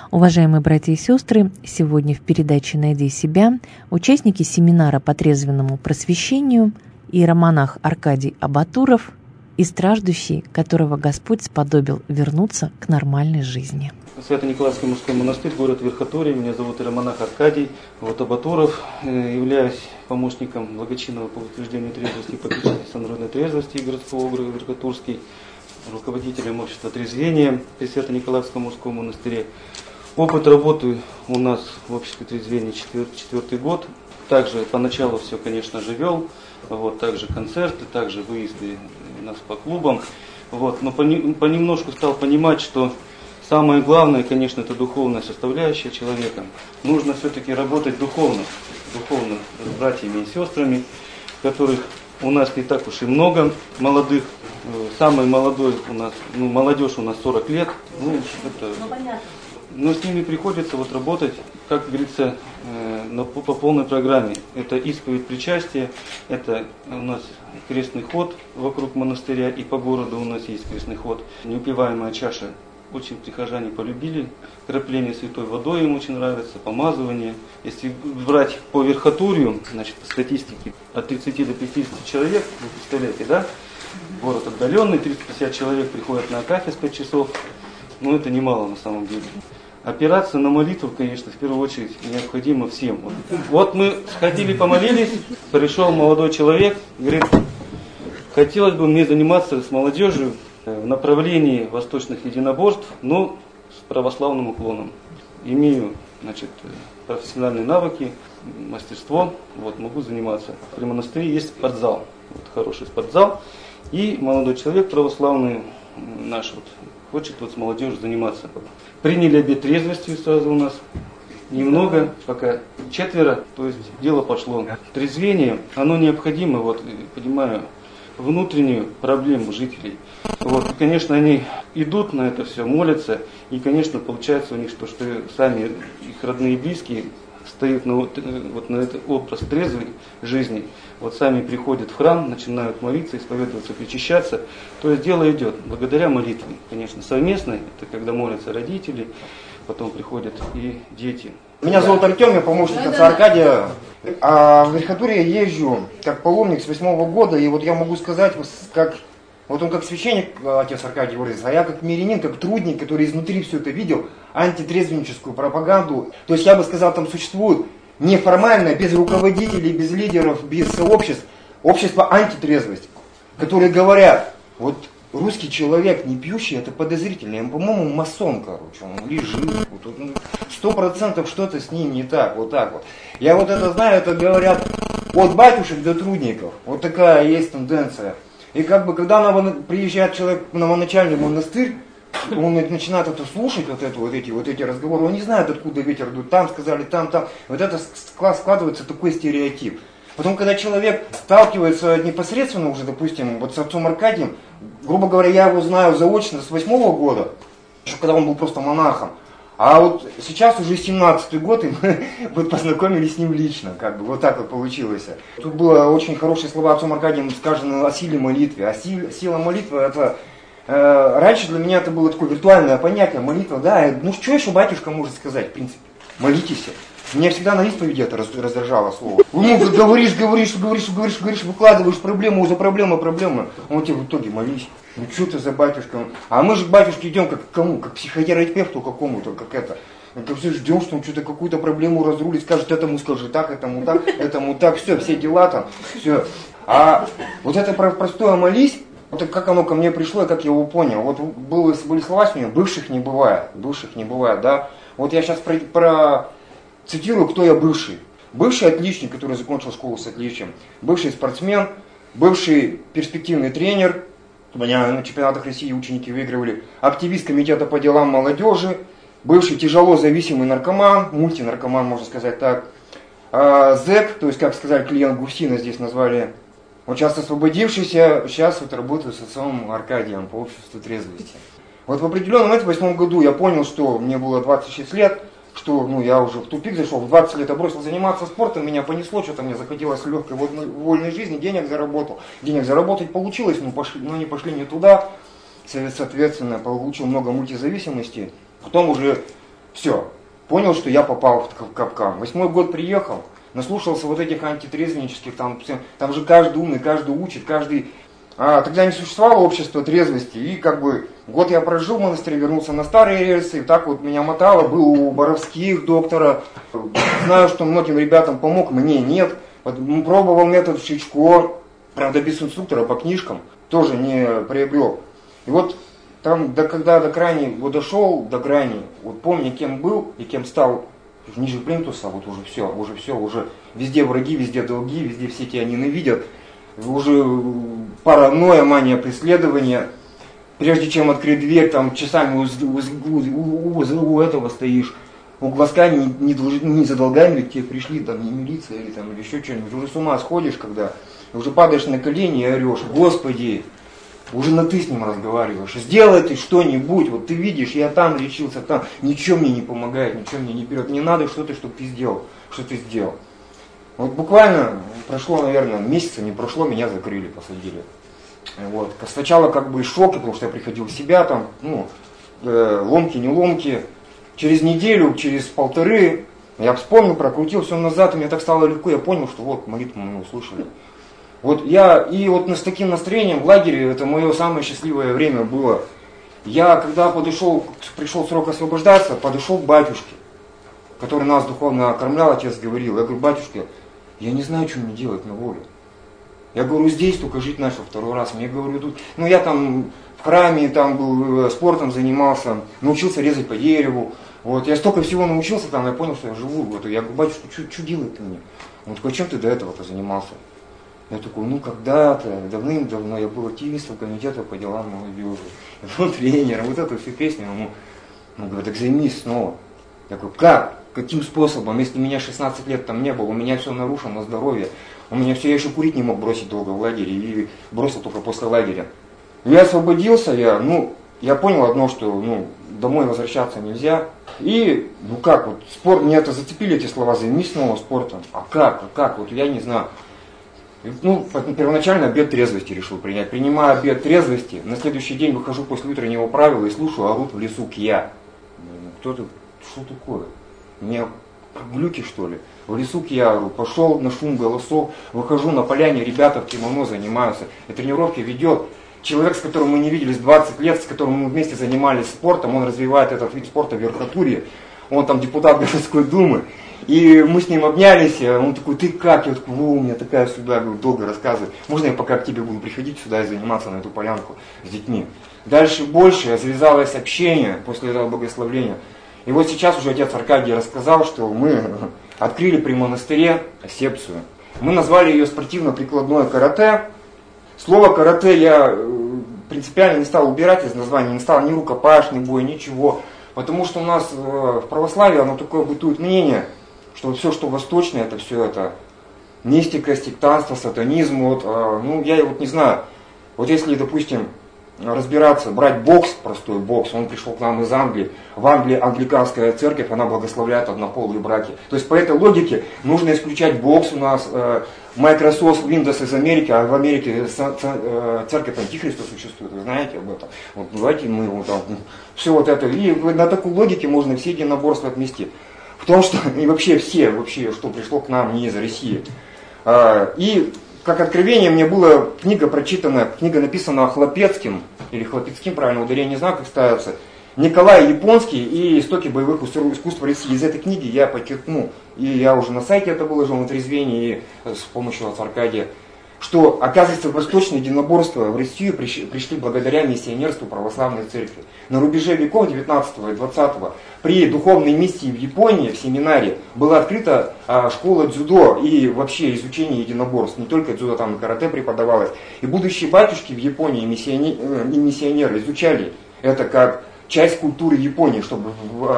Уважаемые братья и сестры, сегодня в передаче «Найди себя» участники семинара по трезвенному просвещению иеромонах Аркадий Абатуров и страждущий, которого Господь сподобил вернуться к нормальной жизни. Свято-Николаевский мужской монастырь, город Верхотурье. Меня зовут иеромонах Аркадий Абатуров. Являюсь помощником благочинного по утверждению трезвости и попечительства народной трезвости городского округа Верхотурский, руководителем общества трезвения при Свято-Николаевском мужском монастыре. Опыт работы у нас в обществе трезвения четвертый год. Также поначалу все, конечно же, вел. Также концерты, также выезды нас по клубам. Но понемножку стал понимать, что самое главное, конечно, это духовная составляющая человека. Нужно все-таки работать духовно с братьями и сестрами, которых у нас не так уж и много молодых. Самый молодой у нас, молодежь у нас 40 лет. Но с ними приходится работать, как говорится, по полной программе. Это исповедь причастия, это у нас крестный ход вокруг монастыря, и по городу у нас есть крестный ход. Неупиваемая чаша. Очень прихожане полюбили. Крапление святой водой им очень нравится, помазывание. Если брать по Верхотурью, по статистике, от 30 до 50 человек, вы представляете, да? Город отдаленный, 350 человек приходят на акафист 5 часов. Это немало на самом деле. Опираться на молитву, конечно, в первую очередь необходимо всем. Мы сходили, помолились, пришел молодой человек, говорит, хотелось бы мне заниматься с молодежью в направлении восточных единоборств, но с православным уклоном. Имею, профессиональные навыки, мастерство, могу заниматься. При монастыре есть спортзал, хороший спортзал, и молодой человек православный наш хочет с молодежью заниматься. Приняли обет трезвости сразу у нас. Немного, пока 4, то есть дело пошло. Трезвение, оно необходимо, понимаю, внутреннюю проблему жителей. Конечно, они идут на это все, молятся, и, конечно, получается у них, что сами их родные и близкие стоят на этот образ трезвой жизни, сами приходят в храм, начинают молиться, исповедоваться, причащаться. То есть дело идет благодаря молитве, конечно, совместной, это когда молятся родители, потом приходят и дети. Меня зовут Артем, я помощник отца Аркадия. А в Верхотурье я езжу как паломник с 8 года, и я могу сказать, как он как священник, отец Аркадий выразился, а я как мирянин, как трудник, который изнутри все это видел, антитрезвенническую пропаганду. То есть я бы сказал, там существует неформально, без руководителей, без лидеров, без сообществ, общество антитрезвость, которые говорят, русский человек не пьющий, это подозрительно. По-моему, масон, он лежит. 100% что-то с ним не так, Я это знаю, это говорят от батюшек до трудников. Такая есть тенденция. И когда приезжает человек в новоначальный монастырь, он начинает это слушать, эти разговоры, он не знает, откуда ветер дует, там сказали, там. Это складывается такой стереотип. Потом, когда человек сталкивается непосредственно уже, допустим, с отцом Аркадием, грубо говоря, я его знаю заочно с 8 года, еще когда он был просто монахом. А сейчас уже 17-й год, и мы познакомились с ним лично, так получилось. Тут было очень хорошие слова отцом Аркадием сказано о силе молитвы. А сила молитвы, это раньше для меня это было такое виртуальное понятие, молитва, да. Что еще батюшка может сказать, в принципе? Молитесь. Меня всегда на исповеди это раздражало слово. Говоришь, выкладываешь проблему за проблему. Он тебе в итоге молись. Что ты за батюшка? А мы же к батюшке идем как к кому? Как к психотерапевту какому-то, как это. Все ждем, что он что-то какую-то проблему разрулит, скажет, этому скажи так, этому так, все дела там, все. А это простое молись, как оно ко мне пришло и как я его понял. Были слова с ним, бывших не бывает, да. Я сейчас цитирую, кто я бывший. Бывший отличник, который закончил школу с отличием. Бывший спортсмен, бывший перспективный тренер. Меня на чемпионатах России ученики выигрывали. Активист комитета по делам молодежи. Бывший тяжело зависимый наркоман, мультинаркоман, можно сказать так. Зэк, то есть, как сказали, клиент Гусина здесь назвали. Сейчас освободившийся, сейчас работаю с отцом Аркадием по обществу трезвости. В определенном моменте, в 8 году, я понял, что мне было 26 лет, что я уже в тупик зашел, в 20 лет я бросил заниматься спортом, меня понесло, что-то мне захотелось легкой вольной жизни, денег заработал. Денег заработать получилось, но не пошли не туда, соответственно, получил много мультизависимости. Потом уже Все. Понял, что я попал в капкан. 8-й год приехал, наслушался вот этих антитрезвеннических, там же каждый умный, каждый учит, каждый... тогда не существовало общества трезвости, и как бы год я прожил в монастыре, вернулся на старые рельсы, и так вот меня мотало, был у Боровских доктора, знаю, что многим ребятам помог, мне нет. Пробовал метод Шичко, правда без инструктора, по книжкам, тоже не приобрел. И вот там, когда до крайней, вот дошел до крайней, вот помню, кем был и кем стал ниже плинтуса, вот уже все, везде враги, везде долги, везде все тебя ненавидят, уже паранойя, мания преследования. Прежде чем открыть дверь, там часами у этого стоишь, у глазка не за долгами ли к тебе пришли, там не милиция или еще что-нибудь, уже с ума сходишь, когда уже падаешь на колени и орешь: Господи, уже на ты с ним разговариваешь, сделай ты что-нибудь, вот ты видишь, я там лечился, там, ничего мне не помогает, ничего мне не берет, не надо что-то, чтобы ты сделал, что ты сделал. Вот буквально прошло, наверное, месяца не прошло, меня закрыли, посадили. Вот. Сначала как бы шок, потому что я приходил в себя, там, ломки, не ломки. Через неделю, через полторы, я вспомнил, прокрутил все назад, и мне так стало легко, я понял, что вот молитву мы услышали. Вот я, и вот с таким настроением в лагере, это мое самое счастливое время было. Я, когда пришел срок освобождаться, подошел к батюшке, который нас духовно окормлял, отец говорил. Я говорю: батюшка, я не знаю, что мне делать на воле. Я говорю, здесь только жить начал второй раз. Мне говорю, тут, я там в храме, там был, спортом занимался, научился резать по дереву. Вот, я столько всего научился там, я понял, что я живу. Вот, я говорю: батюшка, что делать ты мне? Он такой: чем ты до этого-то занимался? Я такой: когда-то, давным-давно я был активистом комитета по делам молодежи. Я был тренером, вот эту всю песню. Он говорит: так займись снова. Я говорю: как? Каким способом? Если меня 16 лет там не было, у меня все нарушено, здоровье. У меня все, я еще курить не мог бросить долго в лагере, и бросил только после лагеря. Я освободился, я понял одно, что домой возвращаться нельзя. И, спорт, меня это зацепили эти слова: займись снова спортом. А как? Вот я не знаю. Первоначально обет трезвости решил принять. Принимаю обет трезвости, на следующий день выхожу после утреннего правила и слушаю, орут в лесу кия. Кто-то, что такое? У меня глюки, что ли? В лесу кия ору. Пошел на шум голосов, выхожу на поляне, ребята в кимоно занимаются. И тренировки ведет человек, с которым мы не виделись 20 лет, с которым мы вместе занимались спортом. Он развивает этот вид спорта в верхотуре. Он там депутат городской думы. И мы с ним обнялись, он такой: ты как? Я такой: у меня такая судьба, долго рассказывать. Можно я пока к тебе буду приходить сюда и заниматься на эту полянку с детьми? Дальше больше завязалось общение после этого богословления. И вот сейчас уже отец Аркадий рассказал, что мы открыли при монастыре секцию. Мы назвали ее спортивно-прикладное карате. Слово карате я принципиально не стал убирать из названия, не стал ни рукопашный бой, ничего. Потому что у нас в православии оно такое бытует мнение, что все, что восточное, это все это мистика, сектантство, сатанизм. Я не знаю. Вот если, допустим, разбираться, брать бокс, простой бокс, он пришел к нам из Англии. В Англии англиканская церковь, она благословляет однополые браки. То есть по этой логике нужно исключать бокс у нас, Microsoft, Windows из Америки, а в Америке церковь Антихриста существует, вы знаете об этом. Вот давайте мы все вот это. И на такой логике можно все единоборства отмести. В том, что и вообще, что пришло к нам не из России. И как откровение мне была книга написана Хлопецким, или Хлопецким, правильно, ударение не знаю, как ставится, Николай Японский и истоки боевых искусств России. Из этой книги я подчеркну, и я уже на сайте это выложил на трезвении с помощью отца Аркадия, что, оказывается, восточные единоборства в Россию пришли благодаря миссионерству православной церкви. На рубеже веков 19 и 20 при духовной миссии в Японии, в семинаре, была открыта школа дзюдо и вообще изучение единоборств. Не только дзюдо, там и карате преподавалось. И будущие батюшки в Японии, миссионеры изучали это как часть культуры Японии, чтобы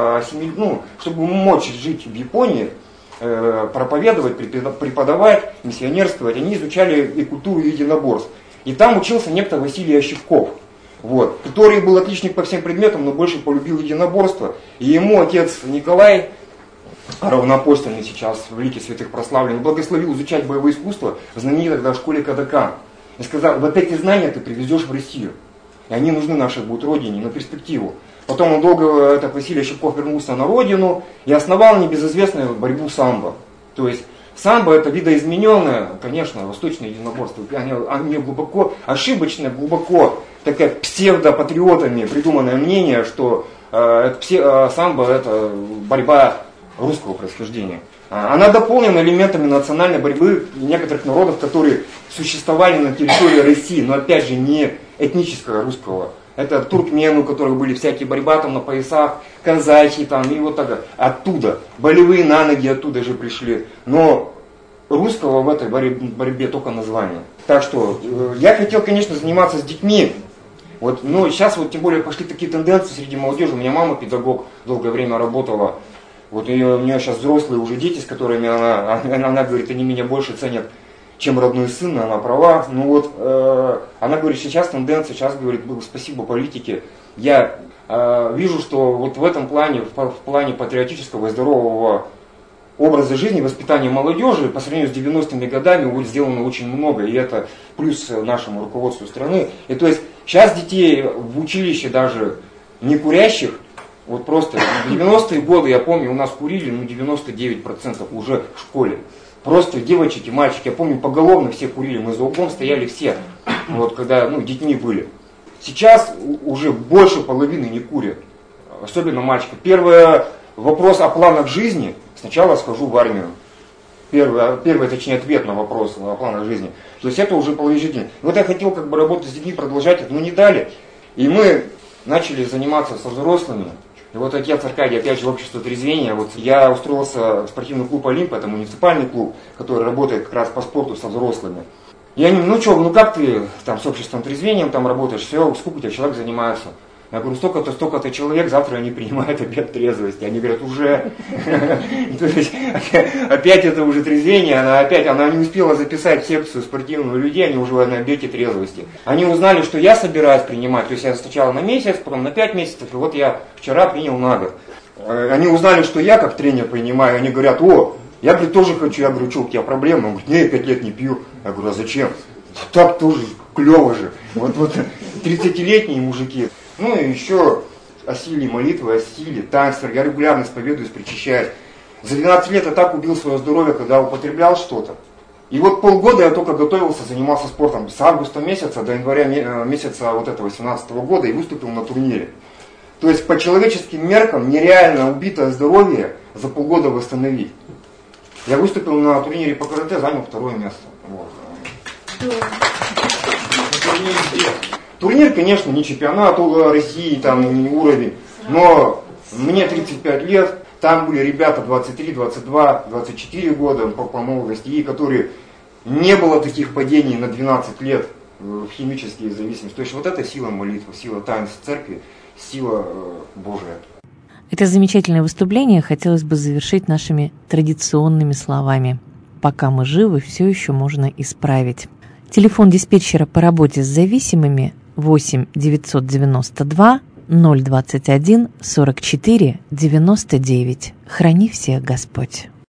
мочь жить в Японии, проповедовать, преподавать, миссионерствовать. Они изучали и культуру единоборств. И там учился некто Василий Ощевков, который был отличник по всем предметам, но больше полюбил единоборство. И ему отец Николай, равноапостольный сейчас в лике святых прославленный, благословил изучать боевое искусство в знаменитой тогда школе Кадакан. И сказал: вот эти знания ты привезешь в Россию. И они нужны нашей будут родине на перспективу. Потом он долго, так Василий Щепков, вернулся на родину и основал небезызвестную борьбу самбо. То есть самбо это видоизмененное, конечно, восточное единоборство. Они глубоко, ошибочное, глубоко такая псевдопатриотами придуманное мнение, что самбо это борьба русского происхождения. Она дополнена элементами национальной борьбы некоторых народов, которые существовали на территории России, но опять же не этнического русского. Это туркмены, у которых были всякие борьба там на поясах, казахи там и вот так. Оттуда. Болевые на ноги оттуда же пришли. Но русского в этой борьбе только название. Так что я хотел, конечно, заниматься с детьми. Вот, но сейчас вот тем более пошли такие тенденции среди молодежи. У меня мама педагог, долгое время работала. Вот у нее сейчас взрослые уже дети, с которыми она говорит, они меня больше ценят, чем родной сын, она права. Ну вот, она говорит, сейчас тенденция, сейчас говорит, спасибо политике. Я вижу, что вот в этом плане, в плане патриотического и здорового образа жизни, воспитания молодежи, по сравнению с 90-ми годами вот сделано очень много, и это плюс нашему руководству страны. И то есть сейчас детей в училище даже не курящих, вот просто в 90-е годы, я помню, у нас курили 99% уже в школе. Просто девочки и мальчики, я помню, поголовно все курили, мы за углом стояли все, вот когда детьми были. Сейчас уже больше половины не курят, особенно мальчики. Первый вопрос о планах жизни, сначала схожу в армию. Первый, точнее, ответ на вопрос о планах жизни. То есть это уже положительно. Вот я хотел как бы работать с детьми, продолжать это, но не дали. И мы начали заниматься со взрослыми. И вот отец Аркадий, опять же, общество трезвения. Вот я устроился в спортивный клуб «Олимп», это муниципальный клуб, который работает как раз по спорту со взрослыми. И они, как ты там с обществом трезвением там работаешь, все, сколько у тебя человек занимается? Я говорю, столько-то человек, завтра они принимают обед трезвости. Они говорят, уже. То есть опять это уже трезвение, она не успела записать секцию спортивную людей, они уже на обеде трезвости. Они узнали, что я собираюсь принимать, то есть я сначала на месяц, потом на 5 месяцев, и вот я вчера принял на год. Они узнали, что я как тренер принимаю, они говорят, я, говорю, тоже хочу. Я говорю, что у тебя проблема? Он говорит, нет, 5 лет не пью. Я говорю, а зачем? Так тоже клево же. Вот 30-летние мужики. Ну и еще о силе молитвы, о силе танца. Я регулярно исповедуюсь, причащаюсь. За 12 лет я так убил свое здоровье, когда употреблял что-то. И вот полгода я только готовился, занимался спортом. С августа месяца до января месяца вот этого 18 года и выступил на турнире. То есть по человеческим меркам нереально убитое здоровье за полгода восстановить. Я выступил на турнире по карате, занял 2-е место. Вот. Турнир, конечно, не чемпионат России, там не уровень, но мне 35 лет, там были ребята 23, 22, 24 года по молодости, и которые не было таких падений на 12 лет в химические зависимости. То есть вот это сила молитвы, сила таинств церкви, сила Божия. Это замечательное выступление хотелось бы завершить нашими традиционными словами. Пока мы живы, все еще можно исправить. Телефон диспетчера по работе с зависимыми 8 992 021 44 99. Храни всех Господь.